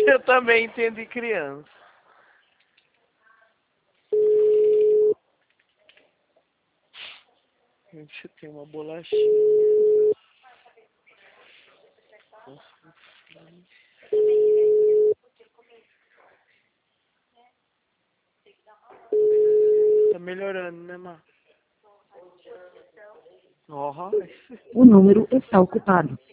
Eu também entendo de criança. Gente, eu tenho uma bolachinha. Nossa, tá melhorando, né, Mar? Nossa. O número está ocupado.